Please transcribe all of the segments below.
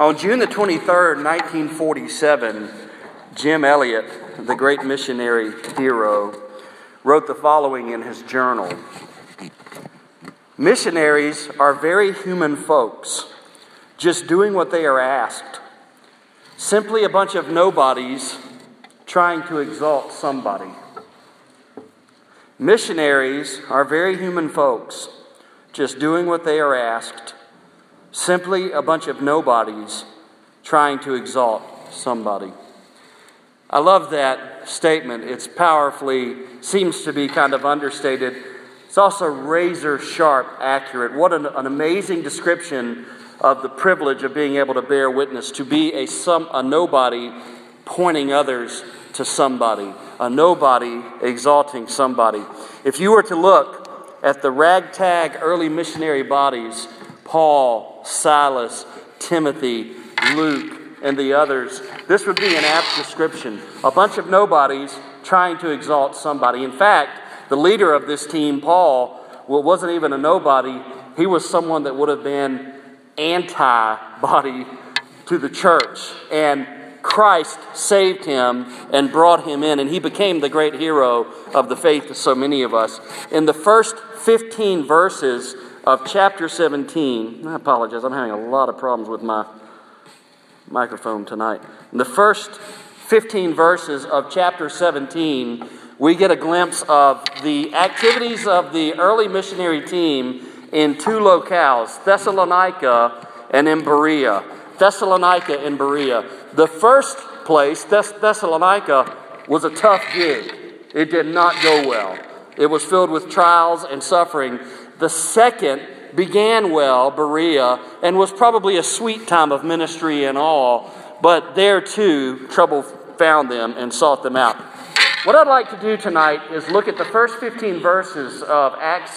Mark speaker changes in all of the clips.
Speaker 1: On June the 23rd, 1947, Jim Elliot, the great missionary hero, wrote the following in his journal. Missionaries are very human folks, just doing what they are asked. Simply a bunch of nobodies trying to exalt somebody. Missionaries are very human folks, just doing what they are asked. Simply a bunch of nobodies trying to exalt somebody. I love that statement. It's seems to be kind of understated. It's also razor sharp accurate. What an amazing description of the privilege of being able to bear witness, to be a nobody pointing others to somebody, a nobody exalting somebody. If you were to look at the ragtag early missionary bodies, Paul, Silas, Timothy, Luke, and the others, this would be an apt description. A bunch of nobodies trying to exalt somebody. In fact, the leader of this team, Paul, wasn't even a nobody. He was someone that would have been anti-body to the church. And Christ saved him and brought him in, and he became the great hero of the faith to so many of us. In the first 15 verses of chapter 17, I apologize, I'm having a lot of problems with my microphone tonight. In the first 15 verses of chapter 17, we get a glimpse of the activities of the early missionary team in two locales, Thessalonica and in Berea. Thessalonica and Berea. The first place, Thessalonica, was a tough gig. It did not go well. It was filled with trials and suffering. The second began well, Berea, and was probably a sweet time of ministry and all, but there too, trouble found them and sought them out. What I'd like to do tonight is look at the first 15 verses of Acts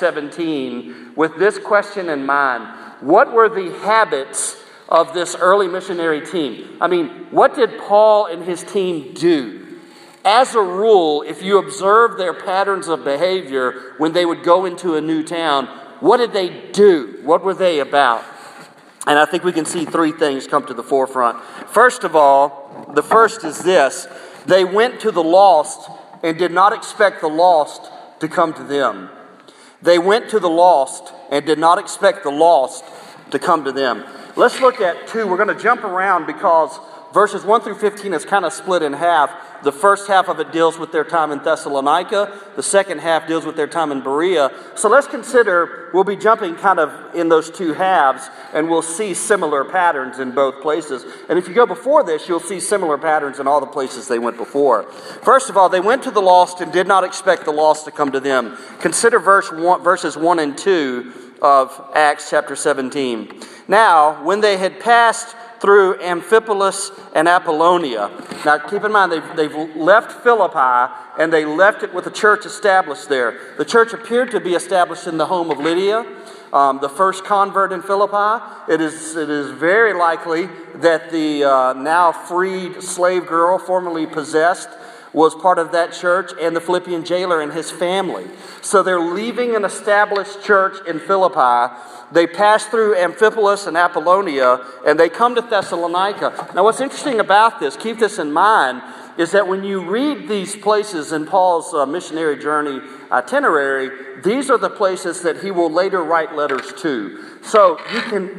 Speaker 1: 17 with this question in mind. What were the habits of this early missionary team? I mean, what did Paul and his team do? As a rule, if you observe their patterns of behavior when they would go into a new town, what did they do? What were they about? And I think we can see three things come to the forefront. First of all, the first is this. They went to the lost and did not expect the lost to come to them. They went to the lost and did not expect the lost to come to them. Let's look at two. We're going to jump around because verses 1 through 15 is kind of split in half. The first half of it deals with their time in Thessalonica. The second half deals with their time in Berea. So let's consider, we'll be jumping kind of in those two halves, and we'll see similar patterns in both places. And if you go before this, you'll see similar patterns in all the places they went before. First of all, they went to the lost and did not expect the lost to come to them. Consider verses 1 and 2 of Acts chapter 17. Now, when they had passed through Amphipolis and Apollonia. Now, keep in mind, they've left Philippi, and they left it with a church established there. The church appeared to be established in the home of Lydia, the first convert in Philippi. It is very likely that the now freed slave girl, formerly possessed, was part of that church, and the Philippian jailer and his family. So they're leaving an established church in Philippi. They pass through Amphipolis and Apollonia, and they come to Thessalonica. Now, what's interesting about this, keep this in mind, is that when you read these places in Paul's missionary journey itinerary, these are the places that he will later write letters to. So you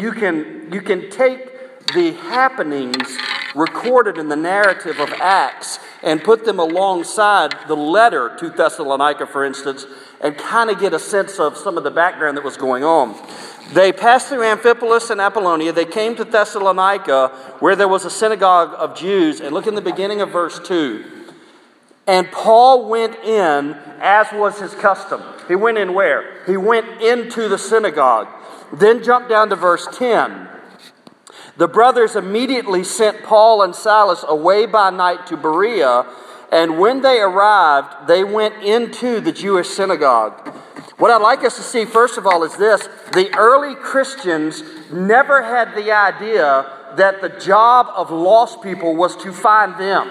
Speaker 1: can take the happenings recorded in the narrative of Acts and put them alongside the letter to Thessalonica, for instance, and kind of get a sense of some of the background that was going on. They passed through Amphipolis and Apollonia. They came to Thessalonica, where there was a synagogue of Jews. And look in the beginning of verse 2. And Paul went in, as was his custom. He went in where? He went into the synagogue. Then jump down to verse 10. The brothers immediately sent Paul and Silas away by night to Berea, and when they arrived, they went into the Jewish synagogue. What I'd like us to see, first of all, is this. The early Christians never had the idea that the job of lost people was to find them.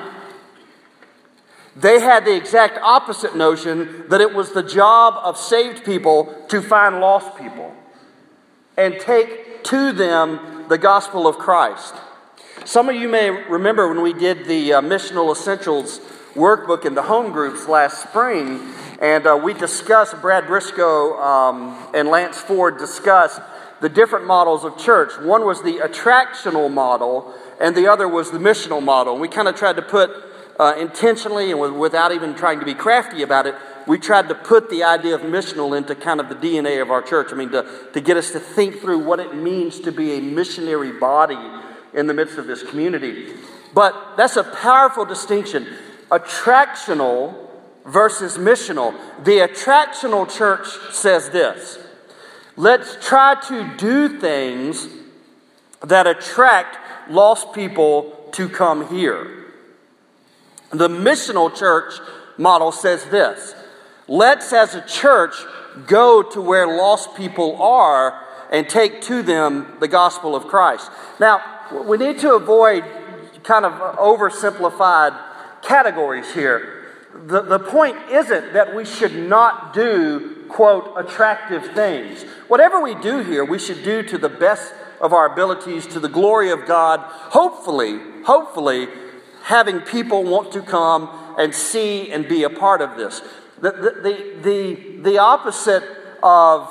Speaker 1: They had the exact opposite notion that it was the job of saved people to find lost people and take to them the gospel of Christ. Some of you may remember when we did the Missional Essentials workbook in the home groups last spring, and we discussed, Brad Briscoe and Lance Ford discussed the different models of church. One was the attractional model, and the other was the missional model. And we kind of tried to put, intentionally and without even trying to be crafty about it, we tried to put the idea of missional into kind of the DNA of our church. I mean, to get us to think through what it means to be a missionary body in the midst of this community. But that's a powerful distinction. Attractional versus missional. The attractional church says this: let's try to do things that attract lost people to come here. The missional church model says this: let's, as a church, go to where lost people are and take to them the gospel of Christ. Now, we need to avoid kind of oversimplified categories here. The point isn't that we should not do, quote, attractive things. Whatever we do here, we should do to the best of our abilities, to the glory of God, hopefully, having people want to come and see and be a part of this. The opposite of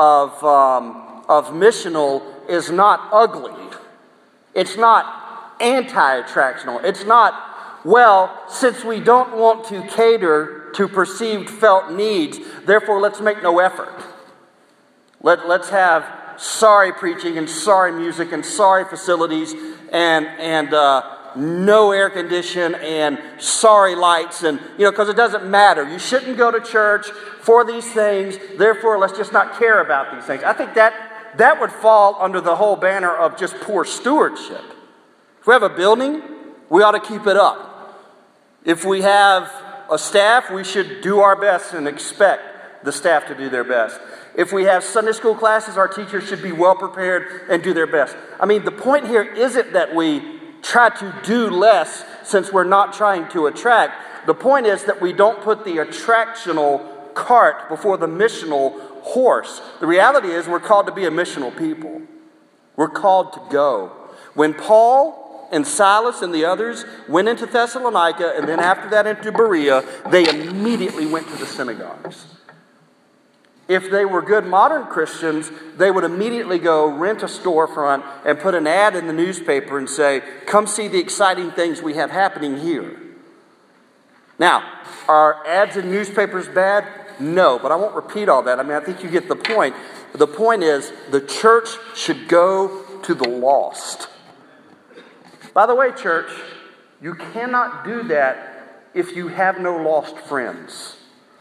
Speaker 1: missional is not ugly. It's not anti-attractional. It's not, well, since we don't want to cater to perceived felt needs, therefore let's make no effort. Let's have sorry preaching and sorry music and sorry facilities and no air condition and sorry lights, and because it doesn't matter. You shouldn't go to church for these things, therefore let's just not care about these things. I think that would fall under the whole banner of just poor stewardship. If we have a building, we ought to keep it up. If we have a staff, we should do our best and expect the staff to do their best. If we have Sunday school classes, our teachers should be well prepared and do their best. I mean, the point here isn't that we try to do less since we're not trying to attract. The point is that we don't put the attractional cart before the missional horse. The reality is we're called to be a missional people. We're called to go. When Paul and Silas and the others went into Thessalonica and then after that into Berea, they immediately went to the synagogues. If they were good modern Christians, they would immediately go rent a storefront and put an ad in the newspaper and say, come see the exciting things we have happening here. Now, are ads in newspapers bad? No, but I won't repeat all that. I mean, I think you get the point. The point is, the church should go to the lost. By the way, church, you cannot do that if you have no lost friends.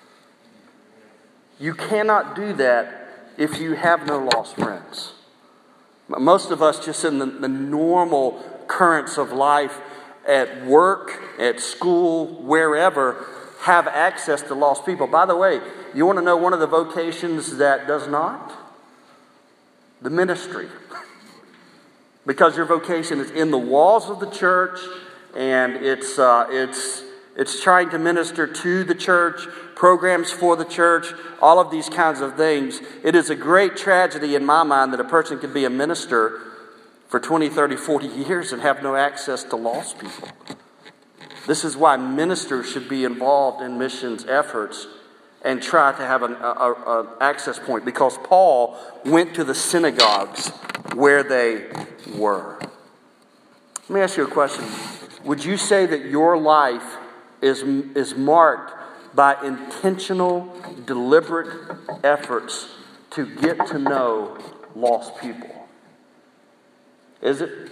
Speaker 1: You cannot do that if you have no lost friends. Most of us, just in the normal currents of life, at work, at school, wherever, have access to lost people. By the way, you want to know one of the vocations that does not? The ministry. Because your vocation is in the walls of the church, and it's trying to minister to the church, programs for the church, all of these kinds of things. It is a great tragedy in my mind that a person could be a minister for 20, 30, 40 years and have no access to lost people. This is why ministers should be involved in missions efforts and try to have an access point, because Paul went to the synagogues where they were. Let me ask you a question. Would you say that your life is marked by intentional, deliberate efforts to get to know lost people? Is it?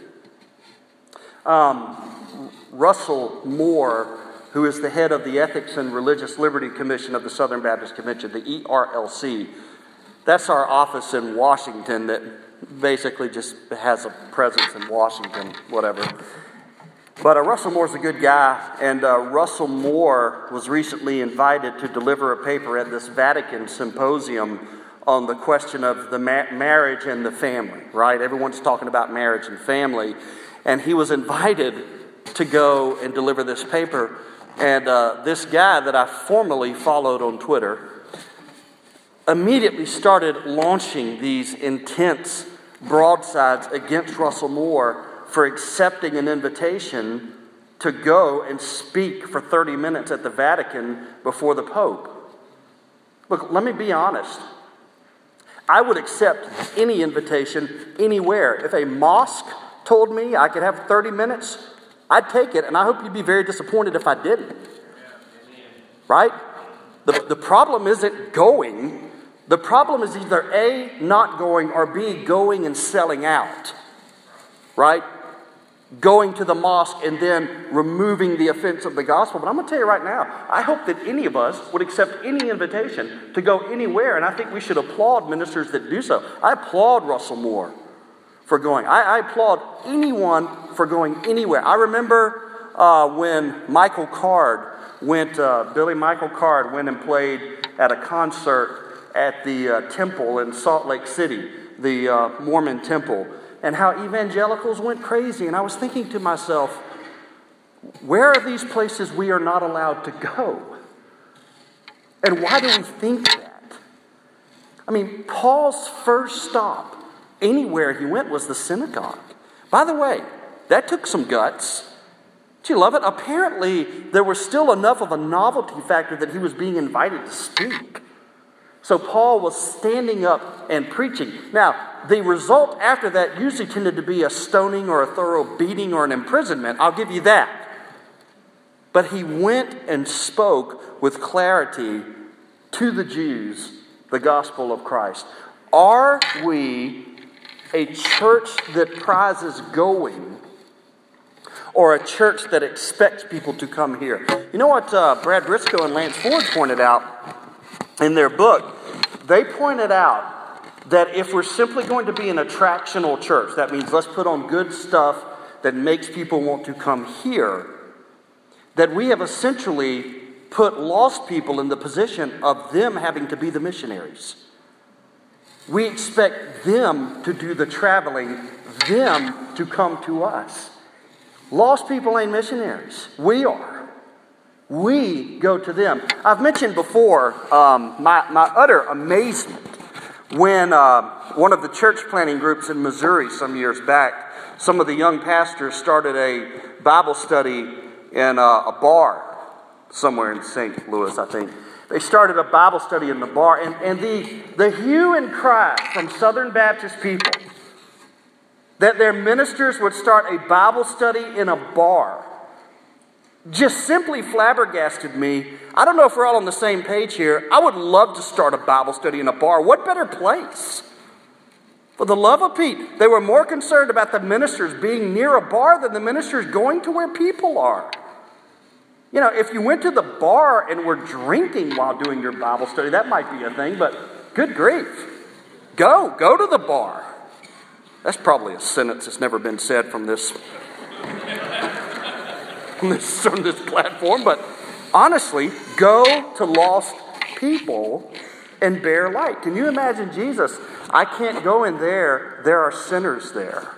Speaker 1: Russell Moore, who is the head of the Ethics and Religious Liberty Commission of the Southern Baptist Convention, the ERLC. That's our office in Washington that basically just has a presence in Washington, whatever. But Russell Moore's a good guy, and Russell Moore was recently invited to deliver a paper at this Vatican symposium on the question of the marriage and the family, right? Everyone's talking about marriage and family. And he was invited to go and deliver this paper. And this guy that I formerly followed on Twitter immediately started launching these intense broadsides against Russell Moore for accepting an invitation to go and speak for 30 minutes at the Vatican before the Pope. Look, let me be honest. I would accept any invitation anywhere. If a mosque told me I could have 30 minutes, I'd take it, and I hope you'd be very disappointed if I didn't. Right? The problem isn't going. The problem is either A, not going, or B, going and selling out. Right? Going to the mosque and then removing the offense of the gospel. But I'm going to tell you right now, I hope that any of us would accept any invitation to go anywhere, and I think we should applaud ministers that do so. I applaud Russell Moore for going. I applaud anyone for going anywhere. I remember when Michael Card Billy Michael Card went and played at a concert at the temple in Salt Lake City, the Mormon temple, and how evangelicals went crazy. And I was thinking to myself, where are these places we are not allowed to go? And why do we think that? I mean, Paul's first stop anywhere he went was the synagogue. By the way, that took some guts. Do you love it? Apparently, there was still enough of a novelty factor that he was being invited to speak. So Paul was standing up and preaching. Now, the result after that usually tended to be a stoning or a thorough beating or an imprisonment. I'll give you that. But he went and spoke with clarity to the Jews the gospel of Christ. Are we a church that prizes going, or a church that expects people to come here? You know what Brad Briscoe and Lance Ford pointed out in their book? They pointed out that if we're simply going to be an attractional church, that means let's put on good stuff that makes people want to come here, that we have essentially put lost people in the position of them having to be the missionaries. We expect them to do the traveling, them to come to us. Lost people ain't missionaries. We are. We go to them. I've mentioned before my utter amazement when one of the church planting groups in Missouri some years back, some of the young pastors started a Bible study in a bar somewhere in St. Louis, I think. They started a Bible study in the bar, and the hue and cry from Southern Baptist people that their ministers would start a Bible study in a bar just simply flabbergasted me. I don't know if we're all on the same page here. I would love to start a Bible study in a bar. What better place? For the love of Pete, they were more concerned about the ministers being near a bar than the ministers going to where people are. You know, if you went to the bar and were drinking while doing your Bible study, that might be a thing, but good grief. Go to the bar. That's probably a sentence that's never been said from this platform, but honestly, go to lost people and bear light. Can you imagine Jesus? I can't go in there. There are sinners there.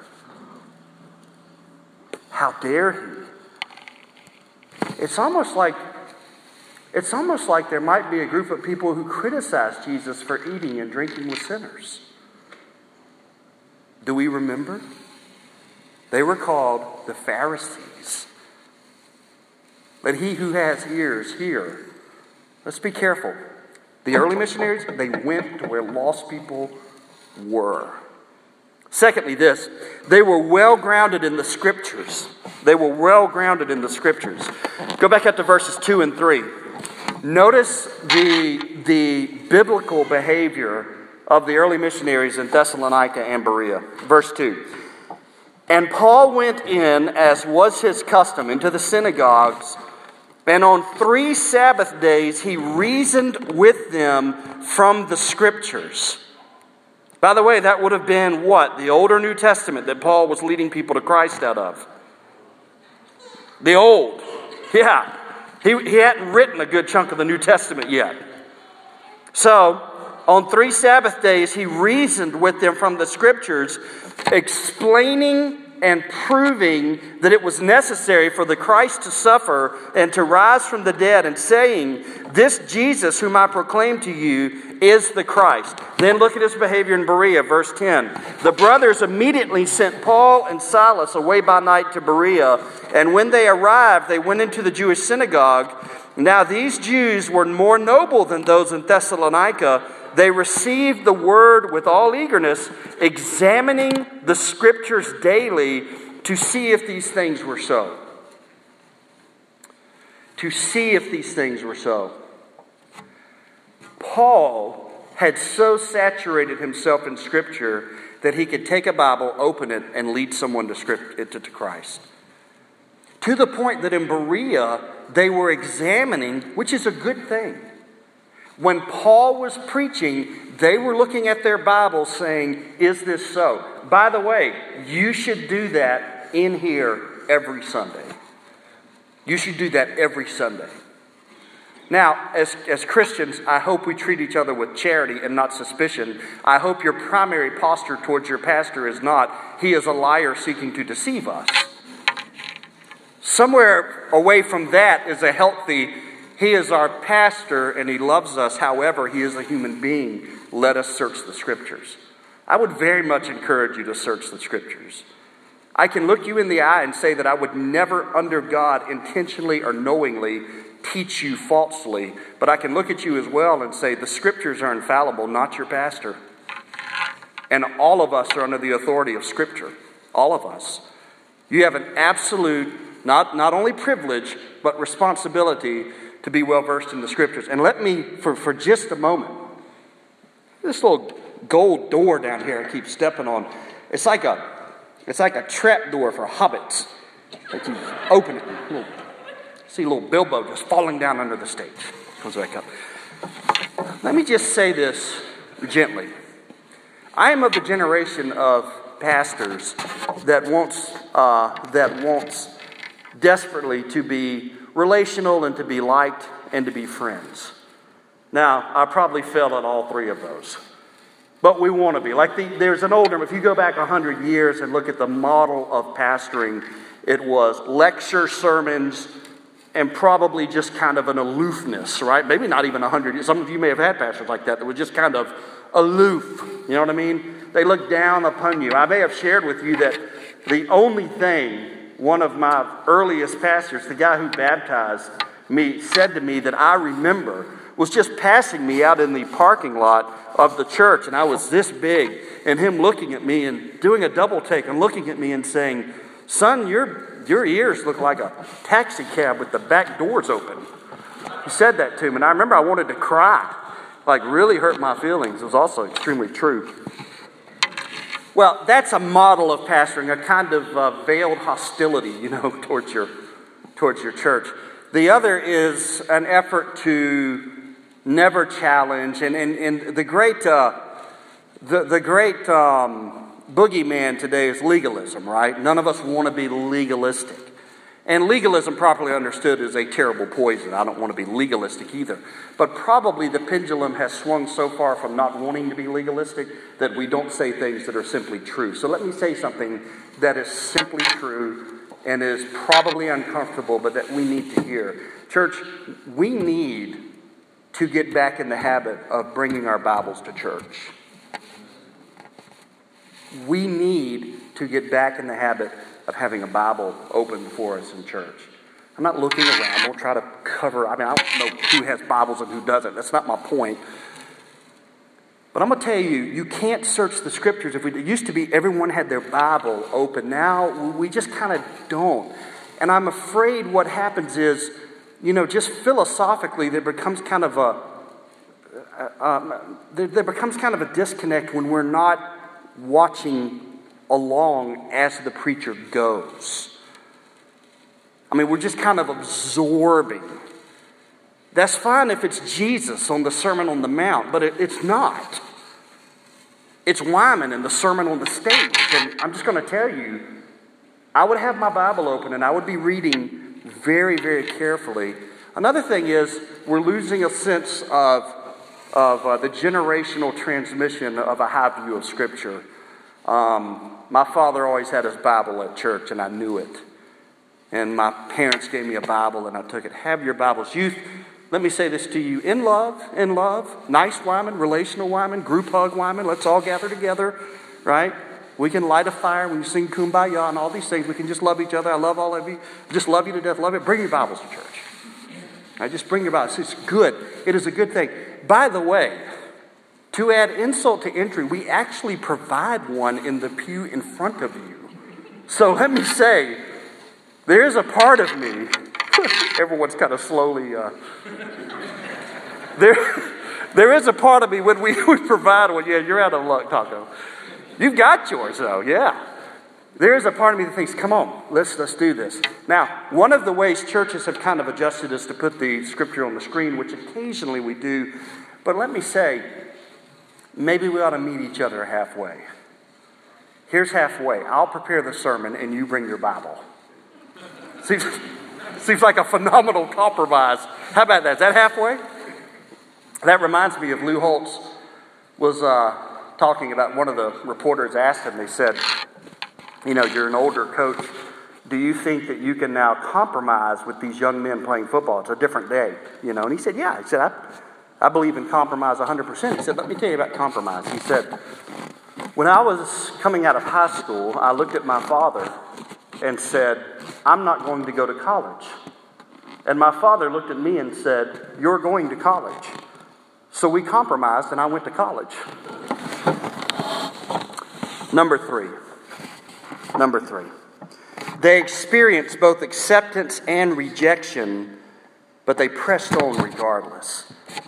Speaker 1: How dare he? It's almost like there might be a group of people who criticize Jesus for eating and drinking with sinners. Do we remember? They were called the Pharisees. Let he who has ears hear. Let's be careful. The early missionaries, they went to where lost people were. Secondly, they were well grounded in the Scriptures. They were well grounded in the Scriptures. Go back up to verses 2 and 3. Notice the biblical behavior of the early missionaries in Thessalonica and Berea. Verse 2. And Paul went in, as was his custom, into the synagogues, and on 3 Sabbath days he reasoned with them from the Scriptures. By the way, that would have been what? The Old or New Testament that Paul was leading people to Christ out of. The Old. Yeah. He hadn't written a good chunk of the New Testament yet. So, on 3 Sabbath days, he reasoned with them from the Scriptures, explaining and proving that it was necessary for the Christ to suffer and to rise from the dead, and saying, this Jesus whom I proclaim to you is the Christ. Then look at his behavior in Berea, verse 10. The brothers immediately sent Paul and Silas away by night to Berea, and when they arrived, they went into the Jewish synagogue. Now these Jews were more noble than those in Thessalonica. They received the word with all eagerness, examining the scriptures daily to see if these things were so. To see if these things were so. Paul had so saturated himself in Scripture that he could take a Bible, open it, and lead someone to Christ. To the point that in Berea, they were examining, which is a good thing. When Paul was preaching, they were looking at their Bible saying, is this so? By the way, you should do that in here every Sunday. You should do that every Sunday. Now, as Christians, I hope we treat each other with charity and not suspicion. I hope your primary posture towards your pastor is not, he is a liar seeking to deceive us. Somewhere away from that is a healthy, he is our pastor and he loves us. However, he is a human being. Let us search the Scriptures. I would very much encourage you to search the Scriptures. I can look you in the eye and say that I would never, under God, intentionally or knowingly teach you falsely, but I can look at you as well and say the Scriptures are infallible, not your pastor. And all of us are under the authority of Scripture. All of us. You have an absolute, not only privilege, but responsibility to be well versed in the Scriptures. And let me, for just a moment, this little gold door down here I keep stepping on, it's like a trap door for hobbits. Like you open it, see little Bilbo just falling down under the stage. Comes back up. Let me just say this gently. I am of the generation of pastors that wants desperately to be relational and to be liked and to be friends. Now, I probably failed at all three of those. But we want to be. There's an older, if you go back 100 years and look at the model of pastoring, it was lecture sermons and probably just kind of an aloofness, right? Maybe not even 100 years. Some of you may have had pastors like that were just kind of aloof. You know what I mean? They look down upon you. I may have shared with you that the only thing one of my earliest pastors, the guy who baptized me, said to me that I remember was just passing me out in the parking lot of the church, and I was this big, and him looking at me and doing a double take and looking at me and saying, "Son, your ears look like a taxi cab with the back doors open." He said that to me, and I remember I wanted to cry, like really hurt my feelings. It was also extremely true. Well, that's a model of pastoring, a kind of veiled hostility, towards your church. The other is an effort to never challenge, and the great boogeyman today is legalism, right? None of us want to be legalistic. And legalism, properly understood, is a terrible poison. I don't want to be legalistic either. But probably the pendulum has swung so far from not wanting to be legalistic that we don't say things that are simply true. So let me say something that is simply true and is probably uncomfortable, but that we need to hear. Church, we need to get back in the habit of bringing our Bibles to church. We need to get back in the habit of having a Bible open before us in church. I'm not looking around. I won't try to cover. I don't know who has Bibles and who doesn't. That's not my point. But I'm going to tell you, you can't search the Scriptures. It used to be everyone had their Bible open. Now we just kind of don't. And I'm afraid what happens is, just philosophically, there becomes kind of a disconnect when we're not watching along as the preacher goes. I mean, we're just kind of absorbing. That's fine if it's Jesus on the Sermon on the Mount, but it's not. It's Wyman in the Sermon on the Stage. And I'm just going to tell you, I would have my Bible open and I would be reading very, very carefully. Another thing is we're losing a sense of the generational transmission of a high view of Scripture. My father always had his Bible at church, and I knew it. And my parents gave me a Bible, and I took it. Have your Bibles. Youth, let me say this to you. In love, nice Wyman, relational Wyman, group hug Wyman, let's all gather together, right? We can light a fire, we can sing Kumbaya and all these things. We can just love each other. I love all of you. Just love you to death. Love it. Bring your Bibles to church. Just bring your Bibles. It's good. It is a good thing. By the way, to add insult to injury, we actually provide one in the pew in front of you. So let me say, there is a part of me, everyone's kind of slowly, there is a part of me when we provide one. Yeah, you're out of luck, Taco. You've got yours, though, yeah. There is a part of me that thinks, come on, let's do this. Now, one of the ways churches have kind of adjusted is to put the scripture on the screen, which occasionally we do. But let me say, maybe we ought to meet each other halfway. Here's halfway. I'll prepare the sermon and you bring your Bible. Seems like a phenomenal compromise. How about that? Is that halfway? That reminds me of Lou Holtz was talking about, one of the reporters asked him, they said, you know, you're an older coach. Do you think that you can now compromise with these young men playing football? It's a different day, you know. And he said, yeah. He said, I believe in compromise 100%. He said, let me tell you about compromise. He said, when I was coming out of high school, I looked at my father and said, I'm not going to go to college. And my father looked at me and said, you're going to college. So we compromised and I went to college. Number three. They experienced both acceptance and rejection, but they pressed on regardless.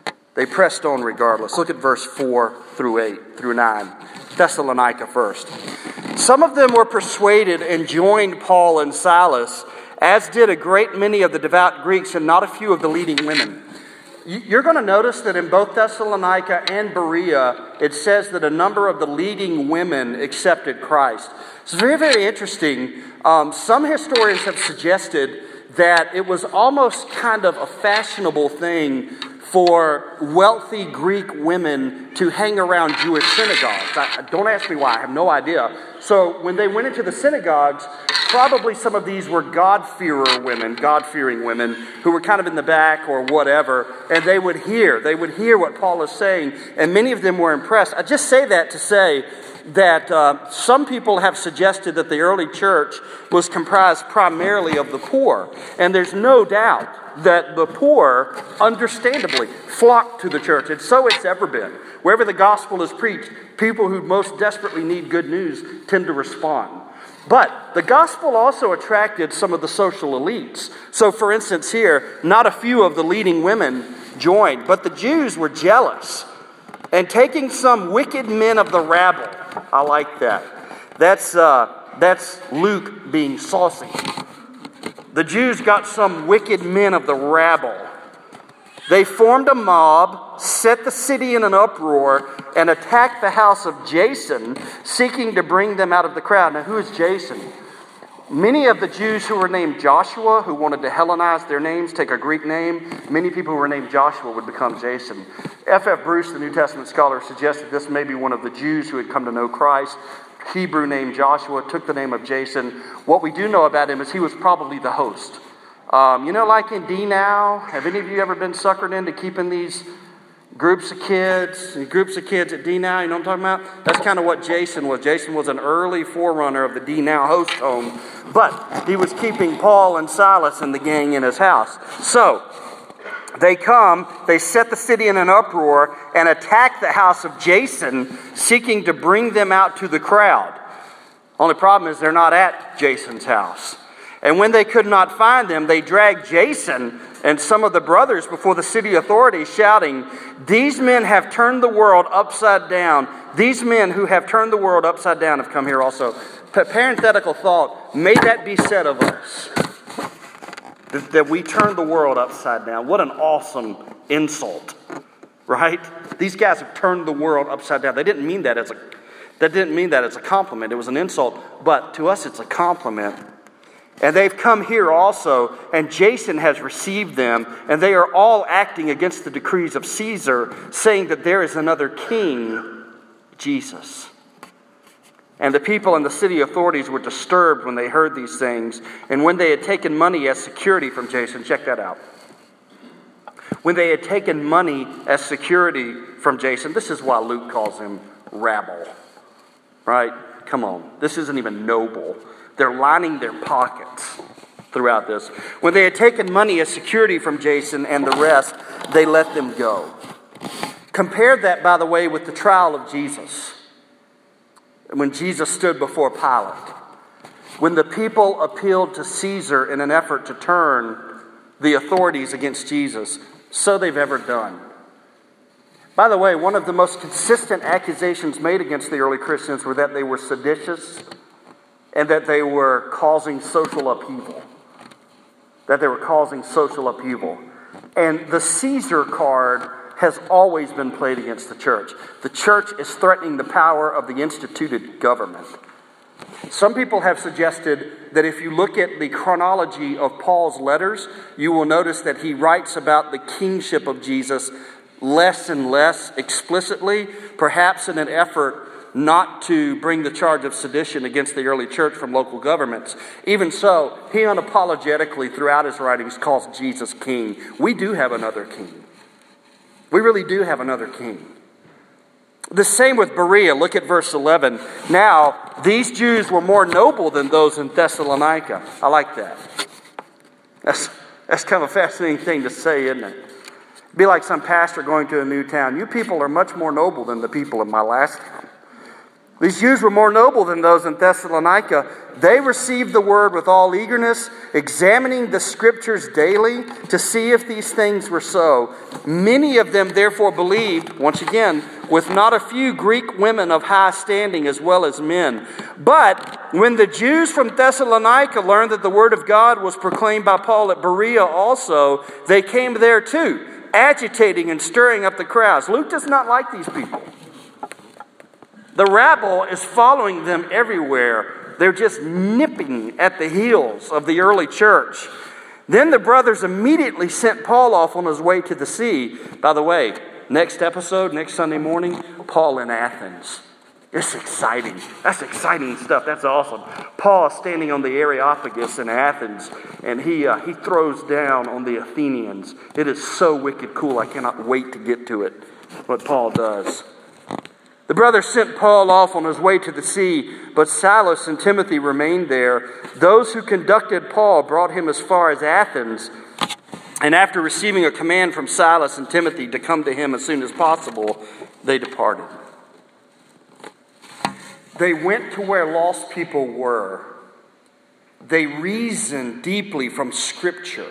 Speaker 1: Look at verse 4 through 8 through 9. Thessalonica first. Some of them were persuaded and joined Paul and Silas, as did a great many of the devout Greeks and not a few of the leading women. You're going to notice that in both Thessalonica and Berea, it says that a number of the leading women accepted Christ. It's very, very interesting. Some historians have suggested that it was almost kind of a fashionable thing for wealthy Greek women to hang around Jewish synagogues. Don't ask me why, I have no idea. So when they went into the synagogues, probably some of these were God-fearing women who were kind of in the back or whatever, and they would hear what Paul is saying, and many of them were impressed. I just say that to say that some people have suggested that the early church was comprised primarily of the poor, and there's no doubt that the poor, understandably, flock to the church, and so it's ever been. Wherever the gospel is preached, people who most desperately need good news tend to respond. But the gospel also attracted some of the social elites. So, for instance, here, not a few of the leading women joined, but the Jews were jealous. And taking some wicked men of the rabble, I like that. That's Luke being saucy. The Jews got some wicked men of the rabble. They formed a mob, set the city in an uproar, and attacked the house of Jason, seeking to bring them out of the crowd. Now, who is Jason? Many of the Jews who were named Joshua, who wanted to Hellenize their names, take a Greek name, many people who were named Joshua would become Jason. F.F. Bruce, the New Testament scholar, suggested this may be one of the Jews who had come to know Christ. Hebrew name Joshua, took the name of Jason. What we do know about him is he was probably the host. Like in D Now, have any of you ever been suckered into keeping these groups of kids at D Now? You know what I'm talking about? That's kind of what Jason was. Jason was an early forerunner of the D Now host home, but he was keeping Paul and Silas and the gang in his house. So, they come, they set the city in an uproar and attack the house of Jason, seeking to bring them out to the crowd. Only problem is they're not at Jason's house. And when they could not find them, they dragged Jason and some of the brothers before the city authorities, shouting, "These men have turned the world upside down. These men who have turned the world upside down have come here also." Parenthetical thought, may that be said of us. That we turn the world upside down. What an awesome insult, right? These guys have turned the world upside down. They didn't mean that as a compliment. It was an insult, but to us it's a compliment. And they've come here also, and Jason has received them, and they are all acting against the decrees of Caesar, saying that there is another king, Jesus. And the people and the city authorities were disturbed when they heard these things. And when they had taken money as security from Jason, check that out. When they had taken money as security from Jason, this is why Luke calls him rabble, right? Come on, this isn't even noble. They're lining their pockets throughout this. When they had taken money as security from Jason and the rest, they let them go. Compare that, by the way, with the trial of Jesus. When Jesus stood before Pilate. When the people appealed to Caesar in an effort to turn the authorities against Jesus, so they've ever done. By the way, one of the most consistent accusations made against the early Christians were that they were seditious and that they were causing social upheaval. And the Caesar card has always been played against the church. The church is threatening the power of the instituted government. Some people have suggested that if you look at the chronology of Paul's letters, you will notice that he writes about the kingship of Jesus less and less explicitly, perhaps in an effort not to bring the charge of sedition against the early church from local governments. Even so, he unapologetically throughout his writings calls Jesus king. We do have another king. We really do have another king. The same with Berea. Look at verse 11. Now, these Jews were more noble than those in Thessalonica. I like that. That's kind of a fascinating thing to say, isn't it? It'd be like some pastor going to a new town. You people are much more noble than the people in my last town. These Jews were more noble than those in Thessalonica. They received the word with all eagerness, examining the scriptures daily to see if these things were so. Many of them therefore believed, once again, with not a few Greek women of high standing as well as men. But when the Jews from Thessalonica learned that the word of God was proclaimed by Paul at Berea also, they came there too, agitating and stirring up the crowds. Luke does not like these people. The rabble is following them everywhere. They're just nipping at the heels of the early church. Then the brothers immediately sent Paul off on his way to the sea. By the way, next episode, next Sunday morning, Paul in Athens. It's exciting. That's exciting stuff. That's awesome. Paul is standing on the Areopagus in Athens, and he throws down on the Athenians. It is so wicked cool. I cannot wait to get to it, what Paul does. The brothers sent Paul off on his way to the sea, but Silas and Timothy remained there. Those who conducted Paul brought him as far as Athens, and after receiving a command from Silas and Timothy to come to him as soon as possible, they departed. They went to where lost people were. They reasoned deeply from Scripture.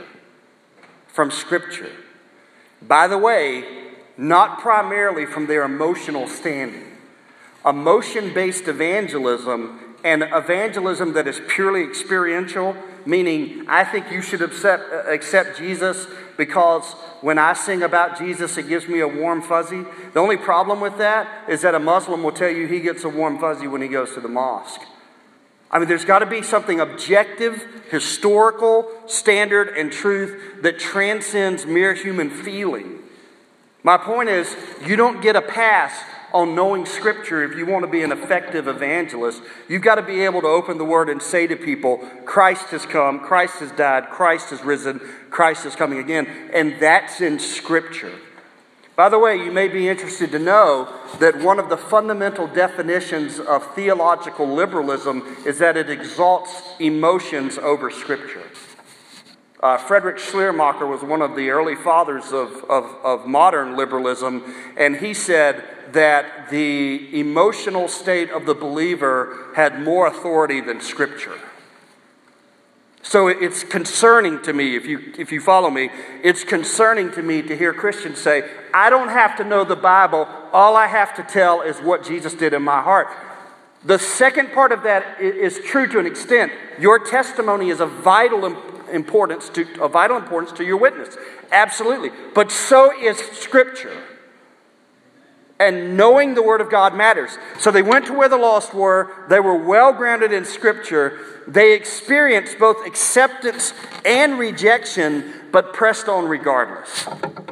Speaker 1: By the way, not primarily from their emotional standing. Emotion-based evangelism and evangelism that is purely experiential, meaning I think you should accept Jesus because when I sing about Jesus, it gives me a warm fuzzy. The only problem with that is that a Muslim will tell you he gets a warm fuzzy when he goes to the mosque. I mean, there's got to be something objective, historical, standard, and truth that transcends mere human feeling. My point is, you don't get a pass on knowing Scripture if you want to be an effective evangelist. You've got to be able to open the Word and say to people, Christ has come, Christ has died, Christ has risen, Christ is coming again. And that's in Scripture. By the way, you may be interested to know that one of the fundamental definitions of theological liberalism is that it exalts emotions over Scripture. Friedrich Schleiermacher was one of the early fathers of modern liberalism, and he said that the emotional state of the believer had more authority than Scripture. So it's concerning to me, if you follow me, it's concerning to me to hear Christians say, I don't have to know the Bible, all I have to tell is what Jesus did in my heart. The second part of that is true to an extent. Your testimony is of vital importance to your witness. Absolutely. But so is Scripture. And knowing the Word of God matters. So they went to where the lost were. They were well grounded in Scripture. They experienced both acceptance and rejection, but pressed on regardless.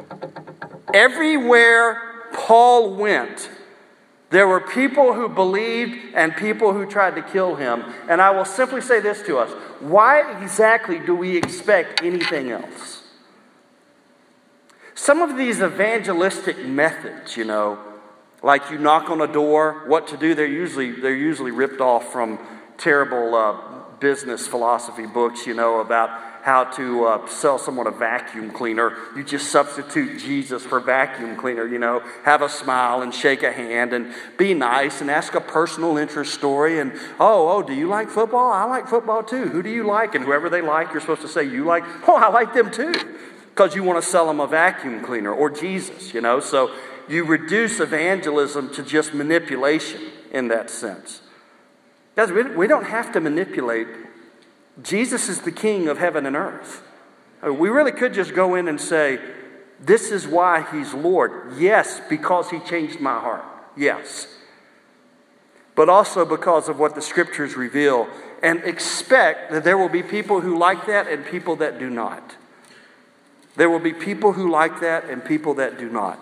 Speaker 1: Everywhere Paul went, there were people who believed and people who tried to kill him. And I will simply say this to us. Why exactly do we expect anything else? some of these evangelistic methods, like you knock on a door, what to do, they're usually ripped off from terrible business philosophy books, about how to sell someone a vacuum cleaner. You just substitute Jesus for vacuum cleaner, have a smile and shake a hand and be nice and ask a personal interest story. And, do you like football? I like football too. Who do you like? And whoever they like, you're supposed to say you like. Oh, I like them too. Because you want to sell them a vacuum cleaner or Jesus, So you reduce evangelism to just manipulation in that sense. Guys, we don't have to manipulate. Jesus is the King of heaven and earth. We really could just go in and say, this is why he's Lord. Yes, because he changed my heart. Yes. But also because of what the scriptures reveal. And expect that there will be people who like that and people that do not. There will be people who like that and people that do not.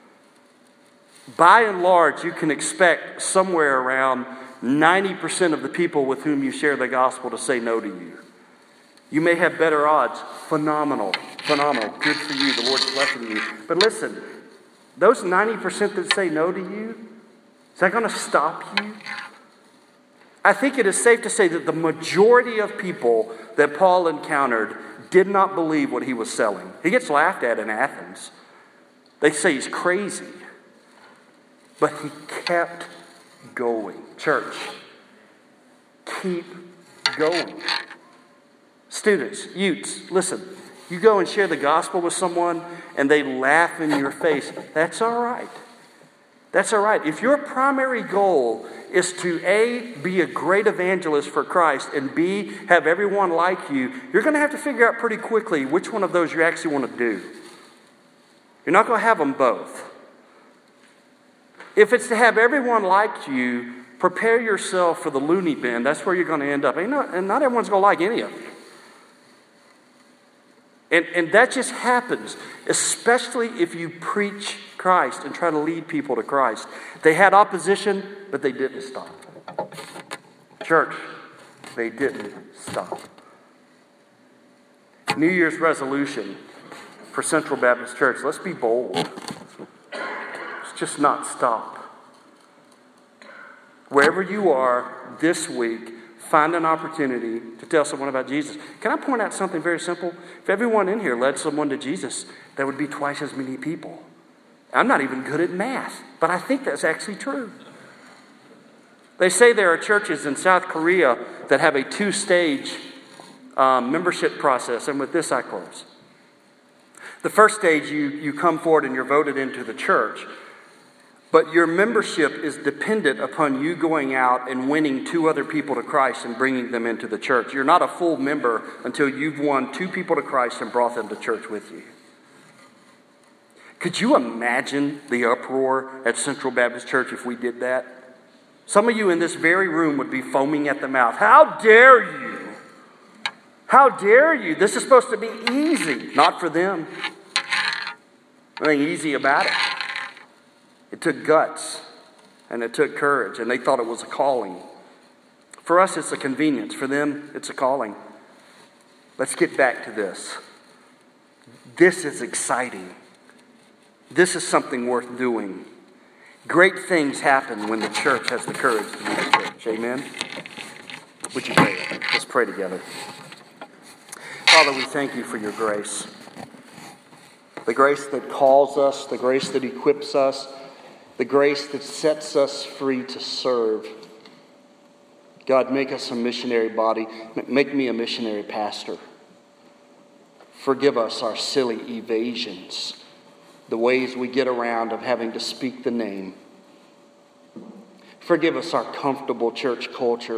Speaker 1: By and large, you can expect somewhere around 90% of the people with whom you share the gospel to say no to you. You may have better odds. Phenomenal. Good for you. The Lord's blessing you. But listen, those 90% that say no to you, is that going to stop you? I think it is safe to say that the majority of people that Paul encountered did not believe what he was selling. He gets laughed at in Athens. They say he's crazy. But he kept going. Church, keep going. Students, youths, listen. You go and share the gospel with someone and they laugh in your face. That's all right. That's all right. If your primary goal is to A, be a great evangelist for Christ, and B, have everyone like you, you're going to have to figure out pretty quickly which one of those you actually want to do. You're not going to have them both. If it's to have everyone like you, prepare yourself for the loony bin. That's where you're going to end up. And not everyone's going to like any of you. And that just happens, especially if you preach Christ and try to lead people to Christ. They had opposition, but they didn't stop. Church, they didn't stop. New Year's resolution for Central Baptist Church, let's be bold. Let's just not stop. Wherever you are this week, find an opportunity to tell someone about Jesus. Can I point out something very simple? If everyone in here led someone to Jesus, there would be twice as many people. I'm not even good at math, but I think that's actually true. They say there are churches in South Korea that have a 2-stage membership process, and with this I close. The first stage, you come forward and you're voted into the church. But your membership is dependent upon you going out and winning 2 other people to Christ and bringing them into the church. You're not a full member until you've won 2 people to Christ and brought them to church with you. Could you imagine the uproar at Central Baptist Church if we did that? Some of you in this very room would be foaming at the mouth. How dare you? How dare you? This is supposed to be easy. Not for them. Nothing easy about it. It took guts, and it took courage, and they thought it was a calling. For us, it's a convenience. For them, it's a calling. Let's get back to this. This is exciting. This is something worth doing. Great things happen when the church has the courage to be the church. Amen? Would you pray? Let's pray together. Father, we thank you for your grace. The grace that calls us, the grace that equips us, the grace that sets us free to serve. God, make us a missionary body. Make me a missionary pastor. Forgive us our silly evasions, the ways we get around of having to speak the name. Forgive us our comfortable church culture.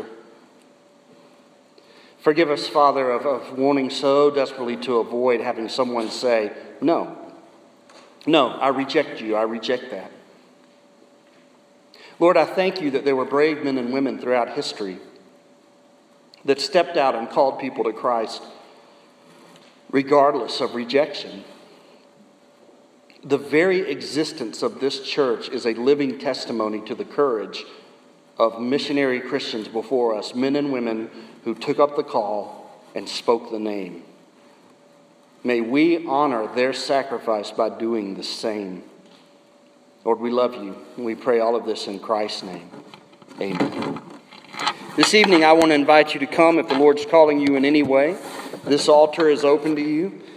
Speaker 1: Forgive us, Father, of wanting so desperately to avoid having someone say, no, I reject you. I reject that. Lord, I thank you that there were brave men and women throughout history that stepped out and called people to Christ regardless of rejection. The very existence of this church is a living testimony to the courage of missionary Christians before us, men and women who took up the call and spoke the name. may we honor their sacrifice by doing the same. Lord, we love you, and we pray all of this in Christ's name. Amen. This evening, I want to invite you to come if the Lord's calling you in any way. This altar is open to you.